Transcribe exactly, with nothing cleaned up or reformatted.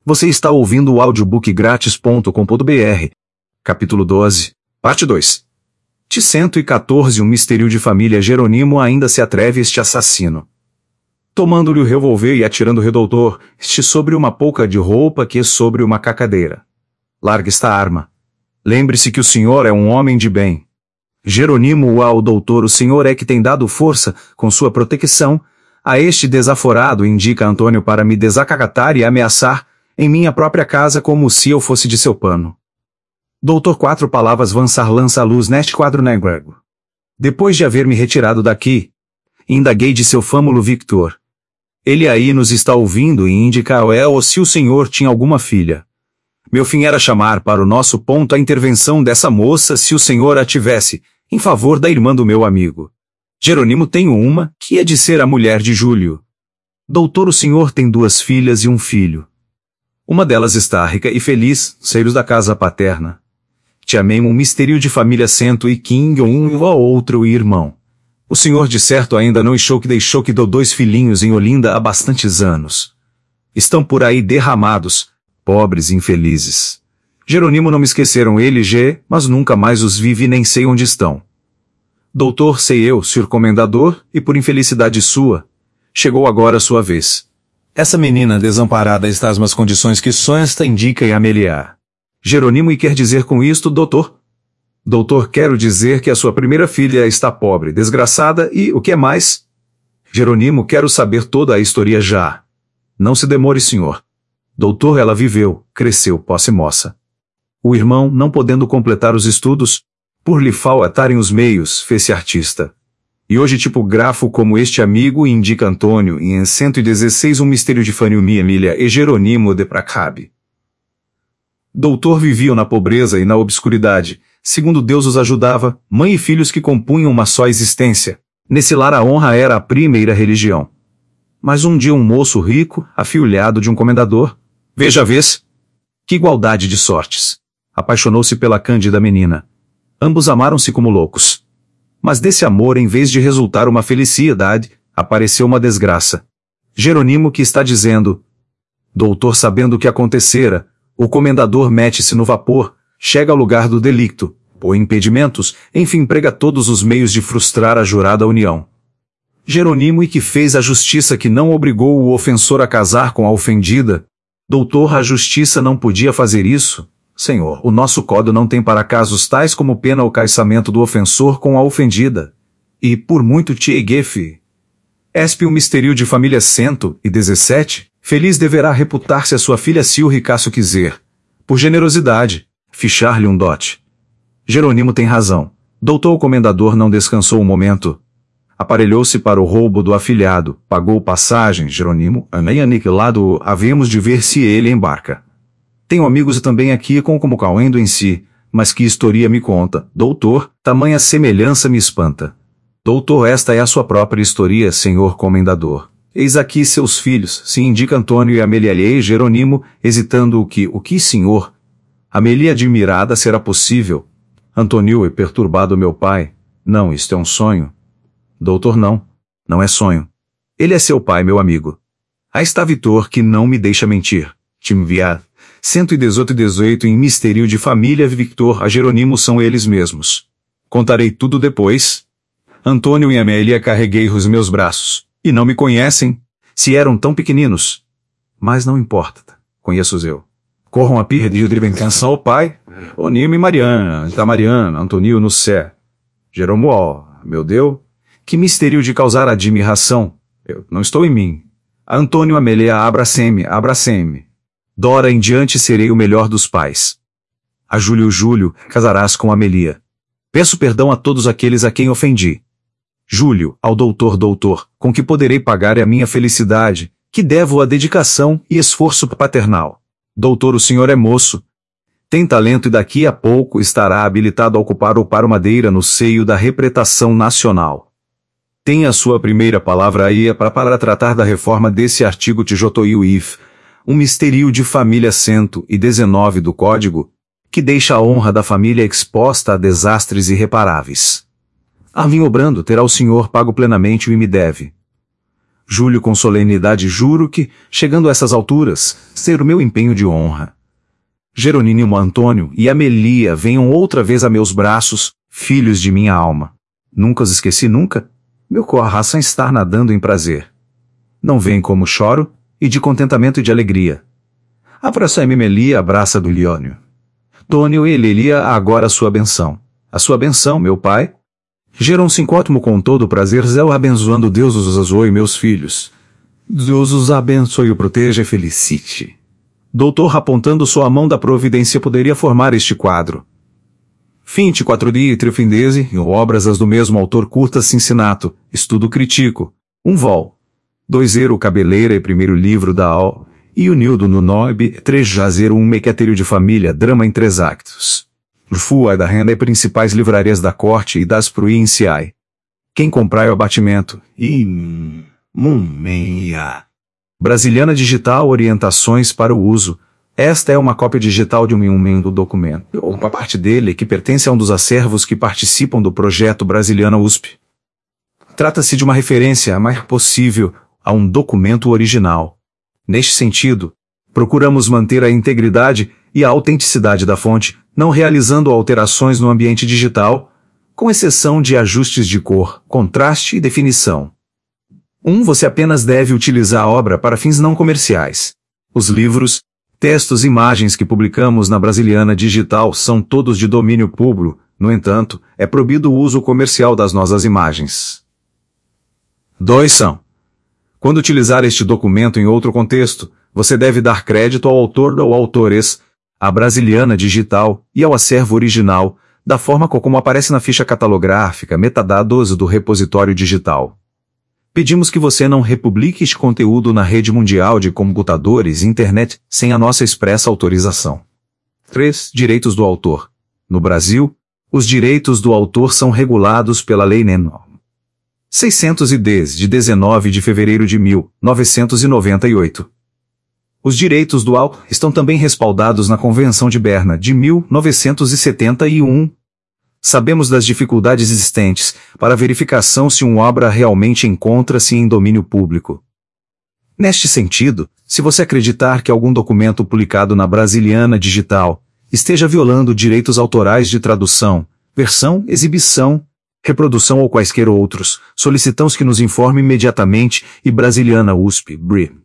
Você está ouvindo o audiobook grátis ponto com ponto br. Capítulo doze, parte dois. T cento e quatorze Um mistério de família. Jerônimo ainda se atreve este assassino. Tomando-lhe o revólver e atirando-lhe doutor, este sobre uma pouca de roupa que sobre uma cacadeira. Larga esta arma. Lembre-se que o senhor é um homem de bem. Jerônimo ao doutor, o senhor é que tem dado força, com sua proteção, a este desaforado, indica Antônio, para me desacatar e ameaçar, em minha própria casa, como se eu fosse de seu pano. Doutor, quatro palavras Vansar lança a luz neste quadro negro. Depois de haver me retirado daqui, indaguei de seu fâmulo Victor. Ele aí nos está ouvindo e indica ao El se o senhor tinha alguma filha. Meu fim era chamar para o nosso ponto a intervenção dessa moça se o senhor a tivesse, em favor da irmã do meu amigo. Jerônimo, tenho uma, que é de ser a mulher de Júlio. Doutor, o senhor tem duas filhas e um filho. Uma delas está rica e feliz, seios da casa paterna. Te amei um mistério de família cento e quinze um e o outro irmão. O senhor de certo ainda não achou que deixou que dou dois filhinhos em Olinda há bastantes anos. Estão por aí derramados, pobres e infelizes. Jerônimo não me esqueceram eles, G, mas nunca mais os vi nem sei onde estão. Doutor, sei eu, senhor comendador, e por infelicidade sua, chegou agora a sua vez. Essa menina desamparada está nas condições que só esta indica e Amelia. Jerônimo, e quer dizer com isto, doutor? Doutor, quero dizer que a sua primeira filha está pobre, desgraçada e, o que é mais? Jerônimo, quero saber toda a história já. Não se demore, senhor. Doutor, ela viveu, cresceu, posse moça. O irmão, não podendo completar os estudos, por lhe faltarem os meios, fez-se artista. E hoje tipógrafo como este amigo indica Antônio, e em cento e dezesseis um mistério de família Emília e Jerônimo de Pracabe. Doutor, viviam na pobreza e na obscuridade, segundo Deus os ajudava, mãe e filhos que compunham uma só existência. Nesse lar a honra era a primeira religião. Mas um dia um moço rico, afilhado de um comendador, veja a vez, que igualdade de sortes, apaixonou-se pela cândida menina. Ambos amaram-se como loucos. Mas desse amor, em vez de resultar uma felicidade, apareceu uma desgraça. Jerônimo que está dizendo. Doutor, sabendo o que acontecera, o comendador mete-se no vapor, chega ao lugar do delicto, põe impedimentos, enfim emprega todos os meios de frustrar a jurada união. Jerônimo e que fez a justiça que não obrigou o ofensor a casar com a ofendida. Doutor, a justiça não podia fazer isso. Senhor, o nosso código não tem para casos tais como pena o casamento do ofensor com a ofendida. E, por muito te egefe. Espe o mistério de família cento e dezessete, feliz deverá reputar-se a sua filha se o ricaço quiser, por generosidade, fichar-lhe um dote. Jerônimo tem razão. Doutor, o comendador não descansou um momento. Aparelhou-se para o roubo do afilhado, pagou passagem, Jerônimo, nem aniquilado, havemos de ver se ele embarca. Tenho amigos também aqui com como cauendo em si, mas que história me conta, doutor, tamanha semelhança me espanta. Doutor, esta é a sua própria história, senhor comendador. Eis aqui seus filhos, se indica Antônio e Amelia e Jerônimo, hesitando o que, o que, senhor? Amelia admirada, será possível? Antônio, é perturbado meu pai. Não, isto é um sonho. Doutor, não. Não é sonho. Ele é seu pai, meu amigo. Aí está Vitor, que não me deixa mentir. Te enviar. cento e dezoito e dezoito em mistério de família Victor a Jerônimo são eles mesmos. Contarei tudo depois. Antônio e Amélia carreguei os meus braços. E não me conhecem, se eram tão pequeninos. Mas não importa, conheço-os eu. Corram a pirra de dribem canção ao pai. Onimo e Mariana, tá Mariana, Antonio no cé. Jerônimo, ó, meu Deus, que mistério de causar admiração. Eu não estou em mim. Antônio, Amélia, abracem-me, abracem-me. Dora em diante serei o melhor dos pais. A Júlio, Júlio, casarás com Amelia. Peço perdão a todos aqueles a quem ofendi. Júlio, ao doutor, doutor, com que poderei pagar a minha felicidade, que devo a dedicação e esforço paternal. Doutor, o senhor é moço. Tem talento e daqui a pouco estará habilitado a ocupar o paro madeira no seio da representação nacional. Tem a sua primeira palavra aí para, para tratar da reforma desse artigo T J I U I F, um mistério de família cento e dezenove do Código, que deixa a honra da família exposta a desastres irreparáveis. A vim obrando terá o senhor pago plenamente o que me deve. Júlio com solenidade juro que, chegando a essas alturas, ser o meu empenho de honra. Jerônimo Antônio e Amelia venham outra vez a meus braços, filhos de minha alma. Nunca os esqueci nunca, meu coração está nadando em prazer. Não veem como choro, e de contentamento e de alegria. Abraça-me Amelia, abraça do Leônio. Tônio e Lelia agora a sua benção. A sua benção, meu pai. Geron Sincótimo com todo o prazer, Zéu abençoando Deus os abençoe meus filhos. Deus os abençoe e proteja e felicite. Doutor apontando sua mão da providência poderia formar este quadro. vinte e quatro dias e trifindese, e obras as do mesmo autor curtas Cincinato, estudo critico, um vol. dois ero cabeleira e primeiro livro da Al, e o Nildo no Noib, três jazeiro um mequeterio de família, drama em três actos. Fua da renda e principais livrarias da corte e das provinciais. Quem comprar é o abatimento, e... Mumeia. Brasiliana Digital Orientações para o uso. Esta é uma cópia digital de um emendo do documento, ou uma parte dele que pertence a um dos acervos que participam do projeto Brasiliana U S P. Trata-se de uma referência a mais possível a um documento original. Neste sentido, procuramos manter a integridade e a autenticidade da fonte, não realizando alterações no ambiente digital, com exceção de ajustes de cor, contraste e definição. um Você apenas deve utilizar a obra para fins não comerciais. Os livros, textos e imagens que publicamos na Brasiliana Digital são todos de domínio público, no entanto, é proibido o uso comercial das nossas imagens. dois São. Quando utilizar este documento em outro contexto, você deve dar crédito ao autor ou autores, à Brasiliana Digital e ao acervo original, da forma como aparece na ficha catalográfica metadados do repositório digital. Pedimos que você não republique este conteúdo na rede mundial de computadores e internet sem a nossa expressa autorização. três Direitos do autor. No Brasil, os direitos do autor são regulados pela Lei N O seiscentos e dez, de dezenove de fevereiro de mil novecentos e noventa e oito. Os direitos do autor estão também respaldados na Convenção de Berna de mil novecentos e setenta e um. Sabemos das dificuldades existentes para a verificação se uma obra realmente encontra-se em domínio público. Neste sentido, se você acreditar que algum documento publicado na Brasiliana Digital esteja violando direitos autorais de tradução, versão, exibição, reprodução ou quaisquer outros, solicitamos que nos informe imediatamente e Brasiliana U S P, B R I.